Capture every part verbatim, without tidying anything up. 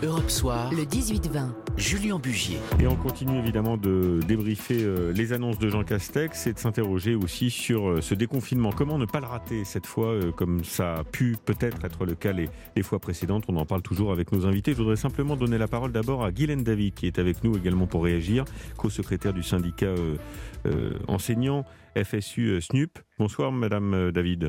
Europe Soir, le dix-huit vingt. Julien Bugier. Et on continue évidemment de débriefer euh, les annonces de Jean Castex et de s'interroger aussi sur euh, ce déconfinement. Comment ne pas le rater cette fois, euh, comme ça a pu peut-être être le cas les, les fois précédentes. On en parle toujours avec nos invités. Je voudrais simplement donner la parole d'abord à Guylaine David, qui est avec nous également pour réagir, co-secrétaire du syndicat euh, euh, enseignant F S U S N U P. Bonsoir Madame David.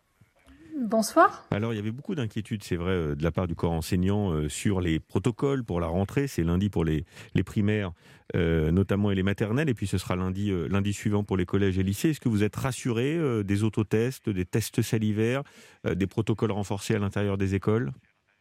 Bonsoir. Alors, il y avait beaucoup d'inquiétudes, c'est vrai, euh, de la part du corps enseignant euh, sur les protocoles pour la rentrée. C'est lundi pour les, les primaires, euh, notamment, et les maternelles. Et puis, ce sera lundi, euh, lundi suivant pour les collèges et lycées. Est-ce que vous êtes rassurés euh, des autotests, des tests salivaires, euh, des protocoles renforcés à l'intérieur des écoles ?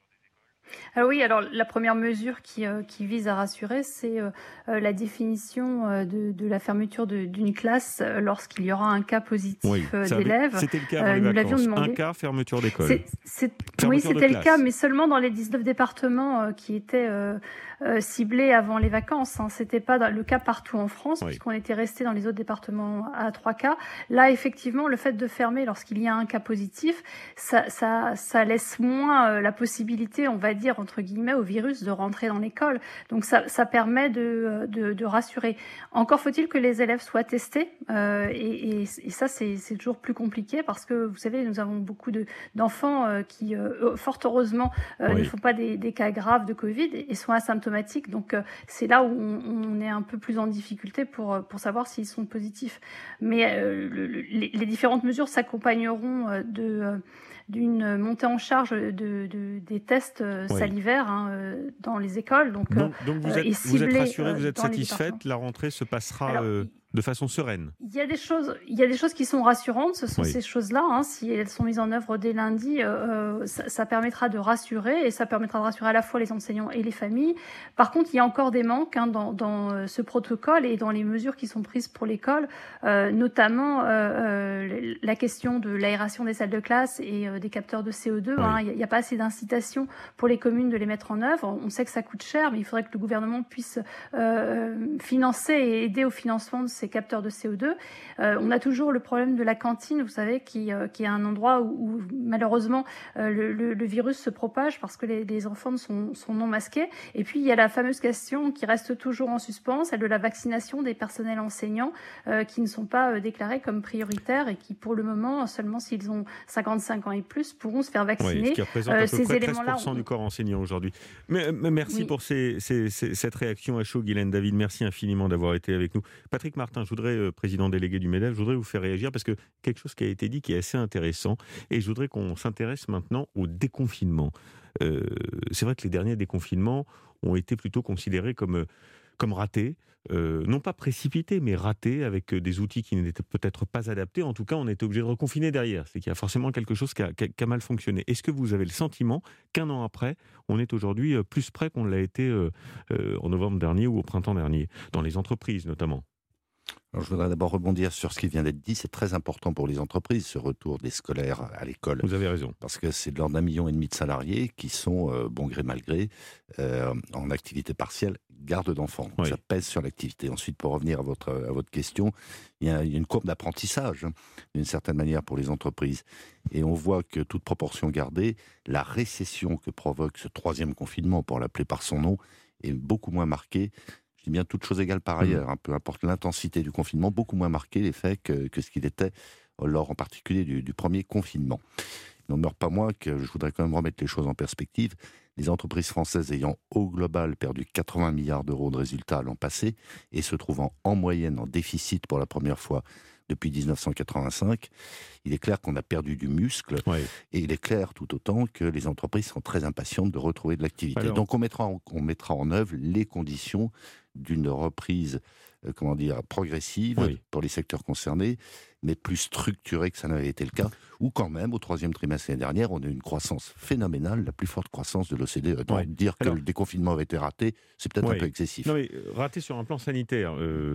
Alors oui, alors la première mesure qui, euh, qui vise à rassurer, c'est euh, la définition euh, de, de la fermeture de, d'une classe euh, lorsqu'il y aura un cas positif oui, euh, d'élèves. C'était le cas avant les euh, vacances. Un cas, fermeture d'école. C'est, c'est, fermeture oui, c'était le cas, mais seulement dans les dix-neuf départements euh, qui étaient euh, euh, ciblés avant les vacances. Hein. C'était pas dans le cas partout en France, oui. puisqu'on était resté dans les autres départements à trois cas. Là, effectivement, le fait de fermer lorsqu'il y a un cas positif, ça, ça, ça laisse moins euh, la possibilité, on va dire, dire entre guillemets au virus de rentrer dans l'école. Donc ça, ça permet de, de, de rassurer. Encore faut-il que les élèves soient testés euh, et, et, et ça c'est, c'est toujours plus compliqué parce que vous savez nous avons beaucoup de, d'enfants euh, qui euh, fort heureusement euh, oui. ne font pas des, des cas graves de Covid et, et sont asymptomatiques. Donc euh, c'est là où on, on est un peu plus en difficulté pour, pour savoir s'ils sont positifs. Mais euh, le, les, les différentes mesures s'accompagneront de euh, d'une montée en charge de, de, des tests oui. salivaires hein, dans les écoles. Donc, donc, donc vous, êtes, ciblés, vous êtes rassurée, vous êtes satisfaite, la rentrée se passera Alors, euh, de façon sereine. Il y a des choses, il y a des choses qui sont rassurantes, ce sont oui. ces choses-là. Hein, si elles sont mises en œuvre dès lundi, euh, ça, ça permettra de rassurer et ça permettra de rassurer à la fois les enseignants et les familles. Par contre, il y a encore des manques hein, dans, dans ce protocole et dans les mesures qui sont prises pour l'école, euh, notamment euh, euh, la question de l'aération des salles de classe et euh, des capteurs de C O deux. Oui. Hein, il n'y a, a pas assez d'incitation pour les communes de les mettre en œuvre. On sait que ça coûte cher, mais il faudrait que le gouvernement puisse euh, financer et aider au financement de ces capteurs de C O deux. Euh, on a toujours le problème de la cantine, vous savez, qui, euh, qui est un endroit où, où malheureusement euh, le, le, le virus se propage parce que les, les enfants sont, sont non masqués. Et puis il y a la fameuse question qui reste toujours en suspens, celle de la vaccination des personnels enseignants euh, qui ne sont pas euh, déclarés comme prioritaires et qui pour le moment, seulement s'ils ont cinquante-cinq ans et plus, pourront se faire vacciner. Oui, ce qui représente euh, à peu ces près treize pour cent du corps enseignant aujourd'hui. Mais, mais merci oui. pour ces, ces, ces, cette réaction à chaud, Guylaine David. Merci infiniment d'avoir été avec nous. Patrick Martin, je voudrais, euh, président délégué du MEDEF, je voudrais vous faire réagir parce que quelque chose qui a été dit qui est assez intéressant et je voudrais qu'on s'intéresse maintenant au déconfinement. Euh, c'est vrai que les derniers déconfinements ont été plutôt considérés comme, comme ratés. Euh, non pas précipités, mais ratés, avec des outils qui n'étaient peut-être pas adaptés. En tout cas, on était obligé de reconfiner derrière. C'est qu'il y a forcément quelque chose qui a, qui a, qui a mal fonctionné. Est-ce que vous avez le sentiment qu'un an après, on est aujourd'hui plus près qu'on l'a été euh, euh, en novembre dernier ou au printemps dernier, dans les entreprises notamment ? Alors, je voudrais d'abord rebondir sur ce qui vient d'être dit. C'est très important pour les entreprises, ce retour des scolaires à l'école. Vous avez raison. Parce que c'est de l'ordre d'un million et demi de salariés qui sont, euh, bon gré mal gré, euh, en activité partielle, garde d'enfants. Oui. Ça pèse sur l'activité. Ensuite, pour revenir à votre, à votre question, il y a, il y a une courbe d'apprentissage, hein, d'une certaine manière, pour les entreprises. Et on voit que, toute proportion gardée, la récession que provoque ce troisième confinement, pour l'appeler par son nom, est beaucoup moins marquée. Je dis bien toutes choses égales par ailleurs, mmh. hein, peu importe l'intensité du confinement, beaucoup moins marqué l'effet que, que ce qu'il était lors en particulier du, du premier confinement. Il n'en meurt pas moins que je voudrais quand même remettre les choses en perspective. Les entreprises françaises ayant au global perdu quatre-vingts milliards d'euros de résultats l'an passé et se trouvant en moyenne en déficit pour la première fois depuis dix-neuf cent quatre-vingt-cinq, il est clair qu'on a perdu du muscle oui. et il est clair tout autant que les entreprises sont très impatientes de retrouver de l'activité. Alors... Donc on mettra, en, on mettra en œuvre les conditions d'une reprise euh, comment dire, progressive oui. pour les secteurs concernés, mais plus structurée que ça n'avait été le cas, où quand même, au troisième trimestre l'année dernière, on a eu une croissance phénoménale, la plus forte croissance de l'O C D E. Donc ouais. dire Alors, que le déconfinement avait été raté, c'est peut-être ouais. un peu excessif. Non mais raté sur un plan sanitaire,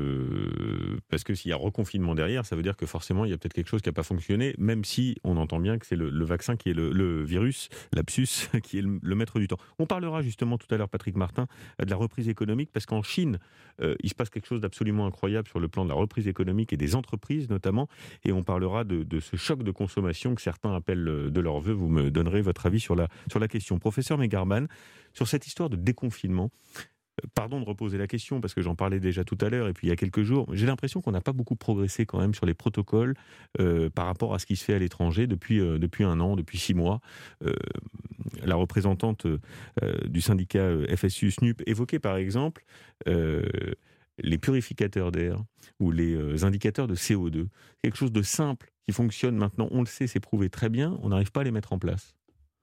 euh, parce que s'il y a reconfinement derrière, ça veut dire que forcément il y a peut-être quelque chose qui n'a pas fonctionné, même si on entend bien que c'est le, le vaccin qui est le, le virus, l'abscus, qui est le, le maître du temps. On parlera justement tout à l'heure, Patrick Martin, de la reprise économique, parce qu'en Chine, euh, il se passe quelque chose d'absolument incroyable sur le plan de la reprise économique et des entreprises notamment. et on parlera de, de ce choc de consommation que certains appellent de leur vœu. Vous me donnerez votre avis sur la, sur la question. Professeur Megarban, sur cette histoire de déconfinement, pardon de reposer la question parce que j'en parlais déjà tout à l'heure et puis il y a quelques jours, j'ai l'impression qu'on n'a pas beaucoup progressé quand même sur les protocoles euh, par rapport à ce qui se fait à l'étranger depuis, euh, depuis un an, depuis six mois. Euh, la représentante euh, du syndicat F S U S N U P évoquait par exemple euh, les purificateurs d'air ou les euh, indicateurs de C O deux. Quelque chose de simple qui fonctionne maintenant, on le sait, c'est prouvé très bien, on n'arrive pas à les mettre en place.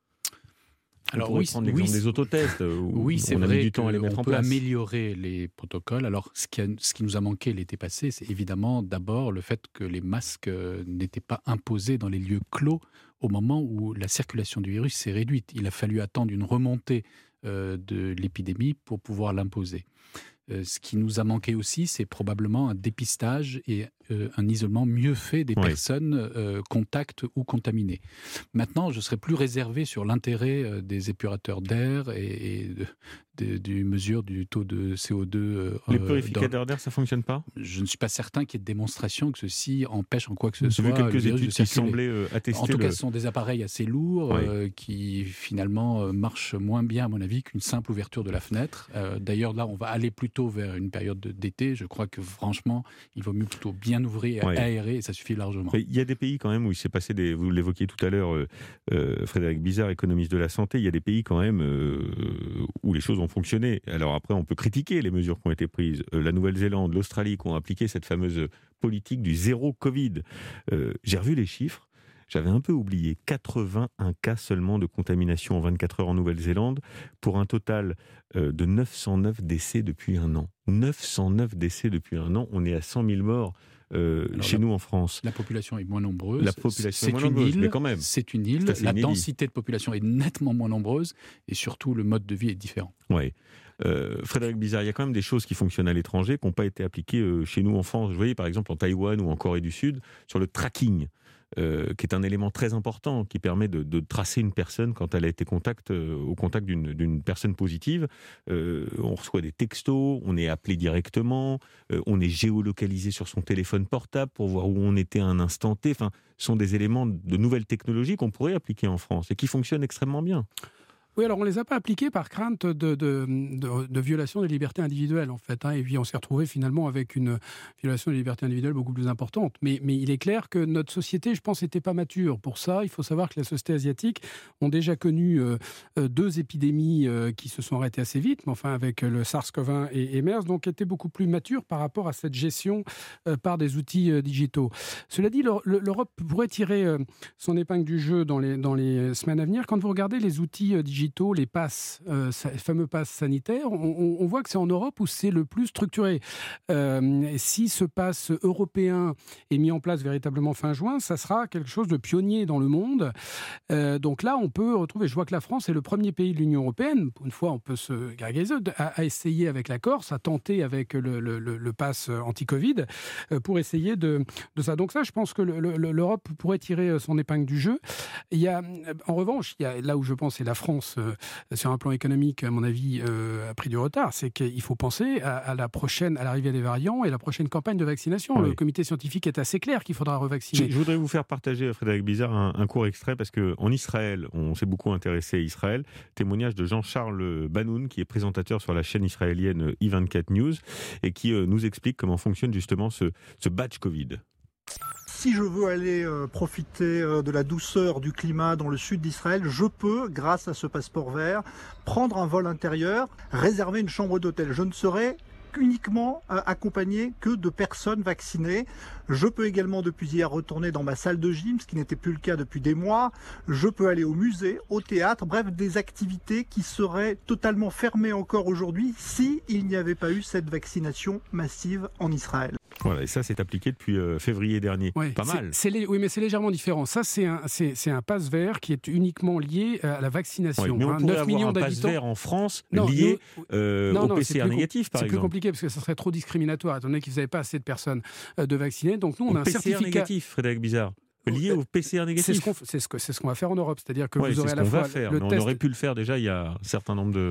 Alors on pourrait oui, prendre l'exemple oui, des autotests, où oui, c'est on a vrai mis du temps à les mettre on en peut place. améliorer les protocoles. Alors, ce qui, a, ce qui nous a manqué l'été passé, c'est évidemment d'abord le fait que les masques n'étaient pas imposés dans les lieux clos au moment où la circulation du virus s'est réduite. Il a fallu attendre une remontée euh, de l'épidémie pour pouvoir l'imposer. Euh, ce qui nous a manqué aussi, c'est probablement un dépistage et euh, un isolement mieux fait des oui. personnes euh, contacts ou contaminées. Maintenant, je serais plus réservé sur l'intérêt euh, des épurateurs d'air et, et de, de, du mesure du taux de C O deux. Euh, Les purificateurs d'air, ça ne fonctionne pas ? Je ne suis pas certain qu'il y ait de démonstration que ceci empêche en quoi que ce J'ai soit. J'ai vu quelques le études qui semblaient euh, attester. En tout le... cas, ce sont des appareils assez lourds oui. euh, qui finalement euh, marchent moins bien, à mon avis, qu'une simple ouverture de la fenêtre. Euh, d'ailleurs, là, on va aller plutôt vers une période d'été. Je crois que franchement, il vaut mieux plutôt bien ouvrir, ouais. aérer, et ça suffit largement. Il y a des pays quand même où il s'est passé des... Vous l'évoquiez tout à l'heure, euh, euh, Frédéric Bizard, économiste de la santé, il y a des pays quand même euh, où les choses ont fonctionné. Alors après, on peut critiquer les mesures qui ont été prises. Euh, la Nouvelle-Zélande, l'Australie, qui ont appliqué cette fameuse politique du zéro Covid. Euh, j'ai revu les chiffres. J'avais un peu oublié, quatre-vingt-un cas seulement de contamination en vingt-quatre heures en Nouvelle-Zélande, pour un total euh, de neuf cent neuf décès depuis un an. neuf cent neuf décès depuis un an, on est à cent mille morts euh, chez la, nous en France. La population est moins nombreuse. La population est moins une nombreuse, île, mais quand même. C'est une île, la densité de population est nettement moins nombreuse, et surtout le mode de vie est différent. Oui. Euh, Frédéric Bizard, il y a quand même des choses qui fonctionnent à l'étranger, qui n'ont pas été appliquées euh, chez nous en France. Vous voyez par exemple en Taïwan ou en Corée du Sud, sur le tracking. Euh, qui est un élément très important, qui permet de, de tracer une personne quand elle a été contact, euh, au contact d'une, d'une personne positive. Euh, on reçoit des textos, on est appelé directement, euh, on est géolocalisé sur son téléphone portable pour voir où on était à un instant T. Enfin, ce sont des éléments de nouvelles technologies qu'on pourrait appliquer en France et qui fonctionnent extrêmement bien. Oui, alors on ne les a pas appliqués par crainte de, de, de, de violation des libertés individuelles, en fait. Hein, et puis on s'est retrouvé finalement avec une violation des libertés individuelles beaucoup plus importante. Mais, mais il est clair que notre société, je pense, n'était pas mature pour ça. Il faut savoir que les sociétés asiatiques ont déjà connu euh, deux épidémies euh, qui se sont arrêtées assez vite, mais enfin avec le SARS-CoV un et, et MERS, donc étaient beaucoup plus matures par rapport à cette gestion euh, par des outils euh, digitaux. Cela dit, l'Europe pourrait tirer euh, son épingle du jeu dans les, dans les semaines à venir. Quand vous regardez les outils euh, digitaux, les passes, euh, les fameux passes sanitaires, on, on voit que c'est en Europe où c'est le plus structuré. Euh, si ce pass européen est mis en place véritablement fin juin, ça sera quelque chose de pionnier dans le monde. Euh, donc là, on peut retrouver, je vois que la France est le premier pays de l'Union européenne, pour une fois on peut se gargariser, à, à essayer avec la Corse, à tenter avec le, le, le, le pass anti-Covid, euh, pour essayer de, de ça. Donc ça, je pense que le, le, l'Europe pourrait tirer son épingle du jeu. Il y a, en revanche, il y a, là où je pense, c'est la France, Euh, sur un plan économique, à mon avis, euh, a pris du retard. C'est qu'il faut penser à, à la prochaine, à l'arrivée des variants et la prochaine campagne de vaccination. Oui. Le comité scientifique est assez clair qu'il faudra revacciner. Je, je voudrais vous faire partager, Frédéric Bizard, un, un court extrait, parce qu'en Israël, on s'est beaucoup intéressé à Israël. Témoignage de Jean-Charles Banoun, qui est présentateur sur la chaîne israélienne I vingt-quatre News, et qui euh, nous explique comment fonctionne justement ce, ce badge Covid. Si je veux aller euh, profiter euh, de la douceur du climat dans le sud d'Israël, je peux, grâce à ce passeport vert, prendre un vol intérieur, réserver une chambre d'hôtel. Je ne serai uniquement euh, accompagné que de personnes vaccinées. Je peux également depuis hier retourner dans ma salle de gym, ce qui n'était plus le cas depuis des mois. Je peux aller au musée, au théâtre, bref, des activités qui seraient totalement fermées encore aujourd'hui si il n'y avait pas eu cette vaccination massive en Israël. Voilà, et ça, c'est appliqué depuis euh, février dernier. Ouais, pas mal. C'est, c'est, oui, mais c'est légèrement différent. Ça, c'est un, c'est, c'est un pass vert qui est uniquement lié à la vaccination. Oui, mais on hein, pourrait neuf avoir millions un pass vert en France non, lié nous, euh, non, au non, P C R négatif, par c'est exemple. C'est plus compliqué parce que ça serait trop discriminatoire, étant donné qu'ils n'avaient pas assez de personnes euh, de vaccinées. Donc nous, on au a un P C R certificat négatif, Frédéric Bizard. Lié au P C R négatif. C'est ce, qu'on, c'est, ce que, c'est ce qu'on va faire en Europe. C'est-à-dire que ouais, vous aurez c'est ce à la qu'on fois va faire, le mais test... on aurait pu le faire déjà il y a un certain nombre de...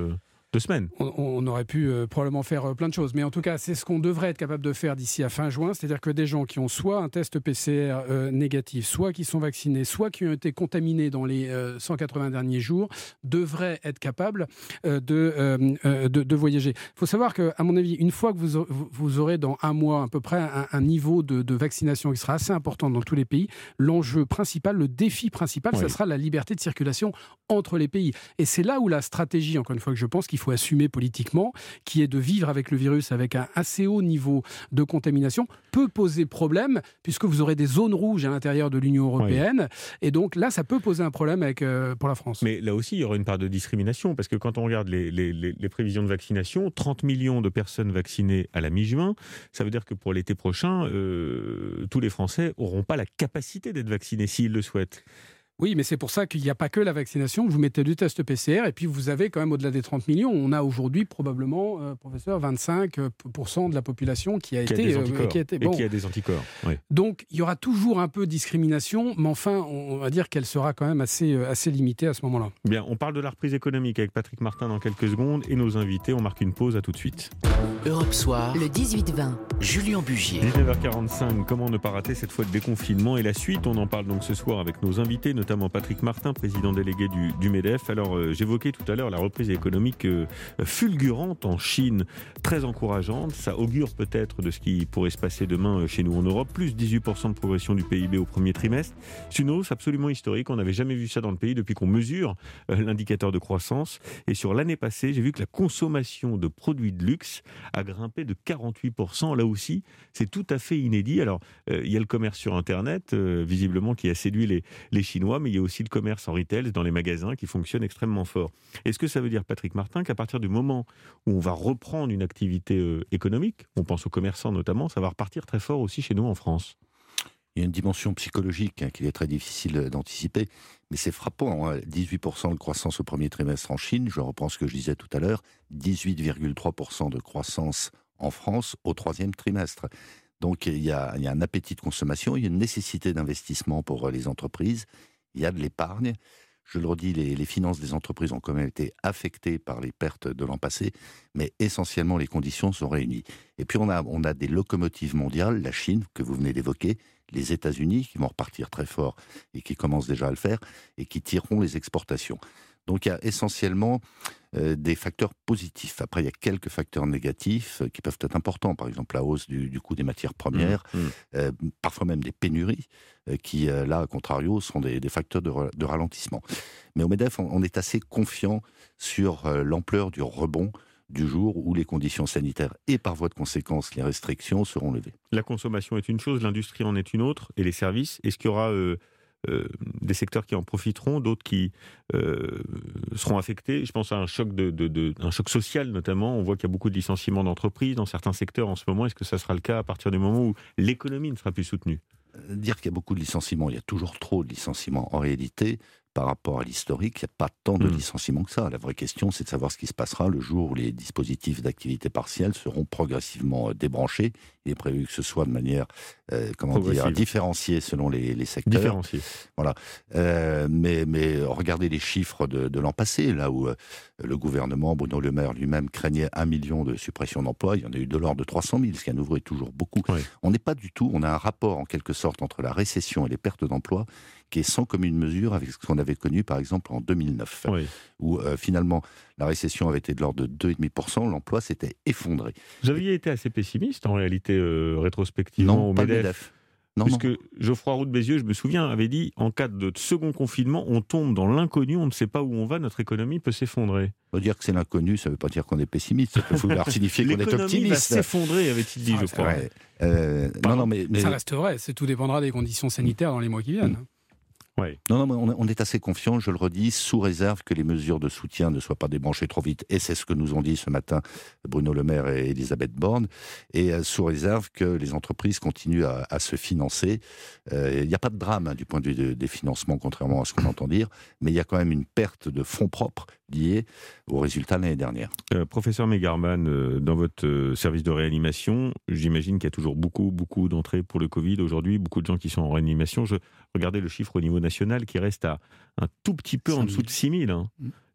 Deux semaines. On, on aurait pu euh, probablement faire euh, plein de choses. Mais en tout cas, c'est ce qu'on devrait être capable de faire d'ici à fin juin. C'est-à-dire que des gens qui ont soit un test P C R euh, négatif, soit qui sont vaccinés, soit qui ont été contaminés dans les euh, cent quatre-vingts derniers jours, devraient être capables euh, de, euh, de, de voyager. Il faut savoir qu'à mon avis, une fois que vous, vous aurez dans un mois à peu près un, un niveau de, de vaccination qui sera assez important dans tous les pays, l'enjeu principal, le défi principal, oui. ça sera la liberté de circulation entre les pays. Et c'est là où la stratégie, encore une fois, que je pense qu'il faut assumer politiquement, qui est de vivre avec le virus avec un assez haut niveau de contamination, peut poser problème, puisque vous aurez des zones rouges à l'intérieur de l'Union européenne. Oui. Et donc là, ça peut poser un problème avec, euh, pour la France. Mais là aussi, il y aura une part de discrimination, parce que quand on regarde les, les, les, les prévisions de vaccination, trente millions de personnes vaccinées à la mi-juin, ça veut dire que pour l'été prochain, euh, tous les Français n'auront pas la capacité d'être vaccinés s'ils le souhaitent. Oui, mais c'est pour ça qu'il n'y a pas que la vaccination. Vous mettez du test P C R et puis vous avez quand même au-delà des trente millions. On a aujourd'hui probablement, euh, professeur, vingt-cinq pour cent de la population qui a qui été... A euh, qui a été bon. Et qui a des anticorps. Oui. Donc, il y aura toujours un peu de discrimination, mais enfin, on va dire qu'elle sera quand même assez, euh, assez limitée à ce moment-là. Bien, on parle de la reprise économique avec Patrick Martin dans quelques secondes et nos invités. On marque une pause, à tout de suite. Europe Soir, le dix-huit vingt, Julien Bugier. dix-neuf heures quarante-cinq, comment ne pas rater cette fois de déconfinement et la suite? On en parle donc ce soir avec nos invités, notamment Patrick Martin, président délégué du, du MEDEF. Alors, euh, j'évoquais tout à l'heure la reprise économique euh, fulgurante en Chine, très encourageante. Ça augure peut-être de ce qui pourrait se passer demain euh, chez nous en Europe. Plus dix-huit pour cent de progression du P I B au premier trimestre. C'est une hausse absolument historique. On n'avait jamais vu ça dans le pays depuis qu'on mesure euh, l'indicateur de croissance. Et sur l'année passée, j'ai vu que la consommation de produits de luxe a grimpé de quarante-huit pour cent. Là aussi, c'est tout à fait inédit. Alors, euh, il y a le commerce sur Internet, euh, visiblement, qui a séduit les, les Chinois, mais il y a aussi le commerce en retail, dans les magasins, qui fonctionne extrêmement fort. Est-ce que ça veut dire, Patrick Martin, qu'à partir du moment où on va reprendre une activité euh, économique, on pense aux commerçants notamment, ça va repartir très fort aussi chez nous en France? Il y a une dimension psychologique hein, qu'il est très difficile d'anticiper, mais c'est frappant. Hein, dix-huit pour cent de croissance au premier trimestre en Chine, je reprends ce que je disais tout à l'heure, dix-huit virgule trois pour cent de croissance en France au troisième trimestre. Donc il y, a, il y a un appétit de consommation, il y a une nécessité d'investissement pour les entreprises, il y a de l'épargne. Je le redis, les, les finances des entreprises ont quand même été affectées par les pertes de l'an passé, mais essentiellement les conditions sont réunies. Et puis on a, on a des locomotives mondiales, la Chine, que vous venez d'évoquer, les États-Unis, qui vont repartir très fort et qui commencent déjà à le faire, et qui tireront les exportations. Donc il y a essentiellement euh, des facteurs positifs. Après, il y a quelques facteurs négatifs euh, qui peuvent être importants. Par exemple, la hausse du, du coût des matières premières, mmh, mmh. Euh, parfois même des pénuries, euh, qui, euh, là, à contrario, sont des, des facteurs de, de ralentissement. Mais au MEDEF, on, on est assez confiant sur euh, l'ampleur du rebond du jour où les conditions sanitaires et par voie de conséquence les restrictions seront levées. La consommation est une chose, l'industrie en est une autre, et les services. Est-ce qu'il y aura euh, euh, des secteurs qui en profiteront, d'autres qui euh, seront affectés? Je pense à un choc, de, de, de, un choc social notamment. On voit qu'il y a beaucoup de licenciements d'entreprises dans certains secteurs en ce moment. Est-ce que ça sera le cas à partir du moment où l'économie ne sera plus soutenue? Dire qu'il y a beaucoup de licenciements, il y a toujours trop de licenciements. En réalité, par rapport à l'historique, il n'y a pas tant de mmh. licenciements que ça. La vraie question, c'est de savoir ce qui se passera le jour où les dispositifs d'activité partielle seront progressivement débranchés. Il est prévu que ce soit de manière, euh, comment dire, différenciée selon les, les secteurs. Différenciée. Voilà. Euh, mais, mais regardez les chiffres de, de l'an passé, là où euh, le gouvernement, Bruno Le Maire lui-même, craignait un million de suppressions d'emplois. Il y en a eu de l'ordre de trois cent mille, ce qui à nouveau est toujours beaucoup. Oui. On n'est pas du tout, on a un rapport en quelque sorte entre la récession et les pertes d'emplois qui est sans commune mesure avec ce qu'on avait connu par exemple en deux mille neuf, oui. où euh, finalement la récession avait été de l'ordre de deux virgule cinq pour cent, l'emploi s'était effondré. Vous aviez été assez pessimiste en réalité euh, rétrospectivement non, au pas MEDEF. MEDEF. Non, Puisque non. Geoffroy Roux de Bézieux, je me souviens, avait dit en cas de second confinement, on tombe dans l'inconnu, on ne sait pas où on va, notre économie peut s'effondrer. On peut dire que c'est l'inconnu, ça ne veut pas dire qu'on est pessimiste, ça peut vouloir signifier qu'on est optimiste. L'économie va s'effondrer, avait-il dit, ah, je crois. Ouais. Euh, non, non, mais, mais... Ça reste vrai, c'est, tout dépendra des conditions sanitaires dans les mois qui viennent. Mmh. Ouais. Non, non, on est assez confiant, je le redis, sous réserve que les mesures de soutien ne soient pas débranchées trop vite. Et c'est ce que nous ont dit ce matin Bruno Le Maire et Elisabeth Borne. Et sous réserve que les entreprises continuent à, à se financer. Il euh, n'y a pas de drame hein, du point de vue de, des financements, contrairement à ce qu'on entend dire. Mais il y a quand même une perte de fonds propres liée aux résultats de l'année dernière. Euh, professeur Megarman, euh, dans votre euh, service de réanimation, j'imagine qu'il y a toujours beaucoup, beaucoup d'entrées pour le Covid aujourd'hui, beaucoup de gens qui sont en réanimation. Je regardais le chiffre au niveau national qui reste à un tout petit peu en dessous de six mille. Hein.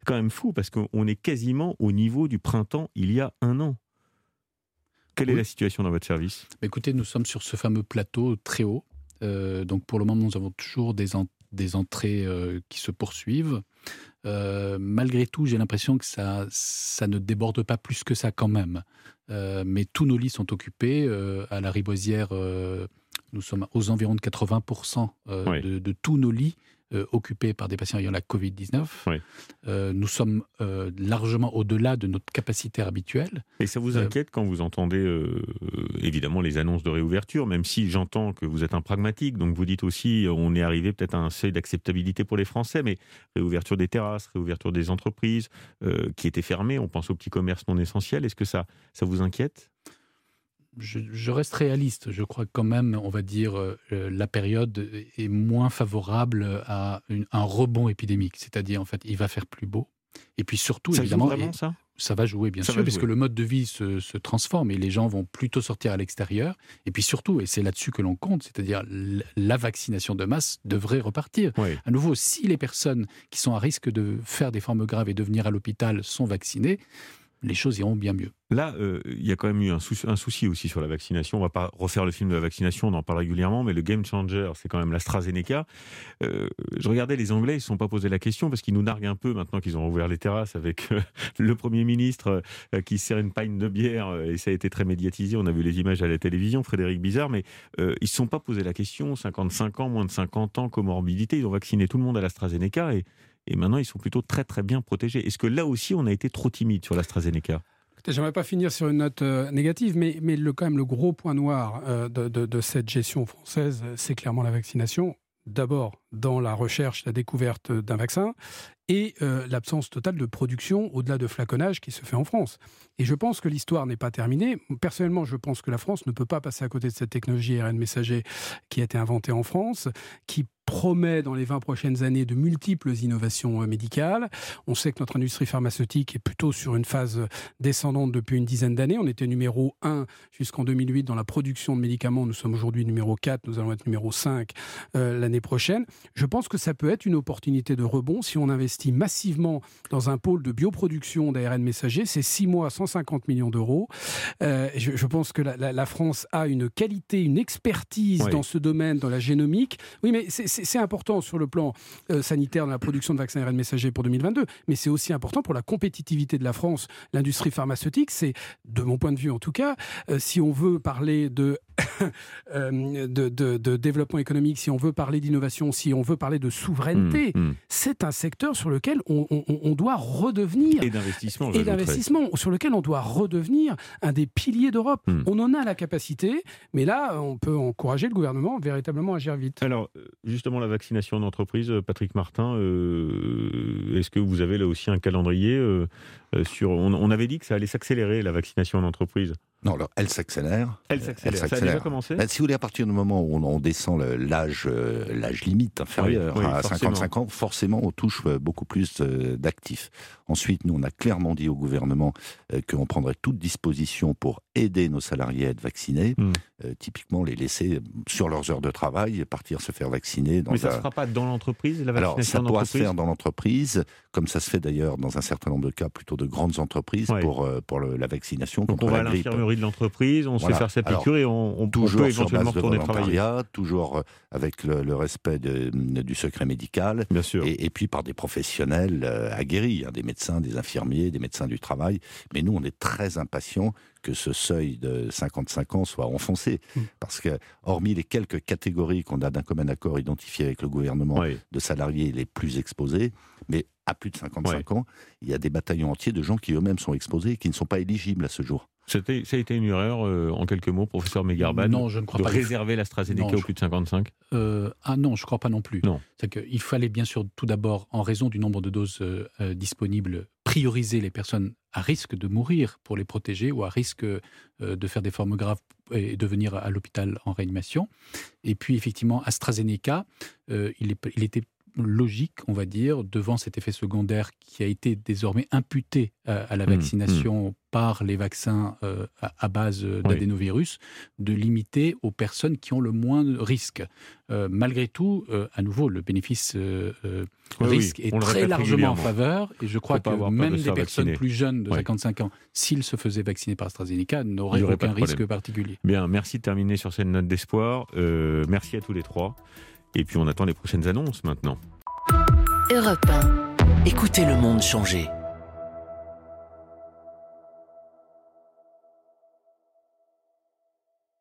quand même fou, parce qu'on est quasiment au niveau du printemps il y a un an. Quelle oui. est la situation dans votre service ? Écoutez, nous sommes sur ce fameux plateau très haut. Euh, donc pour le moment, nous avons toujours des, en- des entrées euh, qui se poursuivent. Euh, malgré tout, j'ai l'impression que ça, ça ne déborde pas plus que ça quand même. Euh, mais tous nos lits sont occupés. Euh, à la Riboisière, euh, nous sommes aux environs de quatre-vingts pour cent euh, oui. de, de tous nos lits Euh, occupés par des patients ayant la covid dix-neuf. Oui. Euh, nous sommes euh, largement au-delà de notre capacité habituelle. Et ça vous inquiète euh, quand vous entendez euh, évidemment les annonces de réouverture, même si j'entends que vous êtes un pragmatique, donc vous dites aussi on est arrivé peut-être à un seuil d'acceptabilité pour les Français, mais réouverture des terrasses, réouverture des entreprises euh, qui étaient fermées, on pense aux petits commerces non essentiels, est-ce que ça, ça vous inquiète ? Je, je reste réaliste. Je crois que quand même, on va dire, euh, la période est moins favorable à une, un rebond épidémique. C'est-à-dire, en fait, il va faire plus beau. Et puis surtout, ça évidemment, joue vraiment, ça, ça va jouer, bien ça sûr, parce que le mode de vie se, se transforme et les gens vont plutôt sortir à l'extérieur. Et puis surtout, et c'est là-dessus que l'on compte, c'est-à-dire la vaccination de masse devrait repartir. Oui. À nouveau, si les personnes qui sont à risque de faire des formes graves et de venir à l'hôpital sont vaccinées, les choses iront bien mieux. Là, euh, il y a quand même eu un, sou- un souci aussi sur la vaccination. On ne va pas refaire le film de la vaccination, on en parle régulièrement, mais le game changer, c'est quand même l'AstraZeneca. Euh, je regardais les Anglais, ils ne se sont pas posé la question, parce qu'ils nous narguent un peu maintenant qu'ils ont ouvert les terrasses avec euh, le Premier ministre euh, qui sert une pinte de bière, euh, et ça a été très médiatisé, on a vu les images à la télévision, Frédéric Bizard, mais euh, ils ne se sont pas posé la question, cinquante-cinq ans, moins de cinquante ans, comorbidité, ils ont vacciné tout le monde à l'AstraZeneca, et Et maintenant, ils sont plutôt très, très bien protégés. Est-ce que là aussi, on a été trop timide sur l'AstraZeneca ? J'aimerais pas finir sur une note euh, négative, mais, mais le, quand même, le gros point noir euh, de, de, de cette gestion française, c'est clairement la vaccination. D'abord, dans la recherche, la découverte d'un vaccin, et euh, l'absence totale de production au-delà de flaconnage qui se fait en France. Et je pense que l'histoire n'est pas terminée. Personnellement, je pense que la France ne peut pas passer à côté de cette technologie A R N messager qui a été inventée en France, qui promet dans les vingt prochaines années de multiples innovations médicales. On sait que notre industrie pharmaceutique est plutôt sur une phase descendante depuis une dizaine d'années. On était numéro un jusqu'en deux mille huit dans la production de médicaments. Nous sommes aujourd'hui numéro quatre, nous allons être numéro cinq euh, l'année prochaine. Je pense que ça peut être une opportunité de rebond si on investit massivement dans un pôle de bioproduction d'A R N messager. C'est six mois, cent cinquante millions d'euros. Euh, je, je pense que la, la, la France a une qualité, une expertise oui. dans ce domaine, dans la génomique. Oui, mais c'est, c'est, c'est important sur le plan euh, sanitaire dans la production de vaccins A R N messager pour deux mille vingt-deux, mais c'est aussi important pour la compétitivité de la France. L'industrie pharmaceutique, c'est, de mon point de vue en tout cas, euh, si on veut parler de, euh, de, de, de développement économique, si on veut parler d'innovation, si on veut parler de souveraineté, mmh, mmh. c'est un secteur sur lequel on, on, on doit redevenir... Et d'investissement. Et d'investissement, sur lequel on doit redevenir un des piliers d'Europe. Mmh. On en a la capacité, mais là, on peut encourager le gouvernement véritablement à agir vite. Alors, justement, la vaccination d'entreprise, Patrick Martin, euh, est-ce que vous avez là aussi un calendrier euh, sur... On, on avait dit que ça allait s'accélérer, la vaccination d'entreprise. Non, alors elle s'accélère. Elle s'accélère. Elle s'accélère. Ça a déjà commencé ? Ben, si vous voulez, à partir du moment où on, on descend le, l'âge, euh, l'âge limite inférieur oui, oui, à forcément. cinquante-cinq ans, forcément, on touche beaucoup plus euh, d'actifs. Ensuite, nous, on a clairement dit au gouvernement euh, qu'on prendrait toute disposition pour aider nos salariés à être vaccinés. Mmh. Euh, typiquement, les laisser sur leurs heures de travail, partir se faire vacciner. Dans Mais ça ne un... se fera pas dans l'entreprise, la vaccination Alors, ça pourra d'entreprise ? se faire dans l'entreprise, comme ça se fait d'ailleurs dans un certain nombre de cas, plutôt de grandes entreprises oui. pour, euh, pour le, la vaccination Donc contre on va la à grippe. l'infirmerie de l'entreprise, on voilà. se fait faire sa piqûre et on, on, toujours on peut éventuellement retourner travailler. Toujours avec le, le respect de, du secret médical. Bien sûr. Et, et puis par des professionnels euh, aguerris, hein, des médecins, des infirmiers, des médecins du travail. Mais nous, on est très impatients que ce seuil de cinquante-cinq ans soit enfoncé. Mmh. Parce que, hormis les quelques catégories qu'on a d'un commun accord identifiées avec le gouvernement oui. de salariés les plus exposés, mais à plus de cinquante-cinq oui. ans, il y a des bataillons entiers de gens qui eux-mêmes sont exposés et qui ne sont pas éligibles à ce jour. C'était, ça a été une erreur, euh, en quelques mots, professeur Megarban, non, je ne crois de pas réserver l'AstraZeneca aux plus de cinquante-cinq euh, Ah non, je ne crois pas non plus. Non. C'est qu'il fallait bien sûr, tout d'abord, en raison du nombre de doses euh, euh, disponibles, prioriser les personnes à risque de mourir pour les protéger ou à risque euh, de faire des formes graves et de venir à l'hôpital en réanimation. Et puis, effectivement, AstraZeneca, euh, il, est, il était logique, on va dire, devant cet effet secondaire qui a été désormais imputé à, à la vaccination mmh, mmh. par les vaccins euh, à, à base d'adénovirus, oui. de limiter aux personnes qui ont le moins de risques. Euh, malgré tout, euh, à nouveau, le bénéfice euh, oui, risque oui, est très largement en faveur, et je crois que même des personnes vacciner. plus jeunes de oui. cinquante-cinq ans, s'ils se faisaient vacciner par AstraZeneca, n'auraient aucun risque particulier. Bien, merci de terminer sur cette note d'espoir. Euh, merci à tous les trois. Et puis on attend les prochaines annonces maintenant. Europe un. Écoutez le monde changer.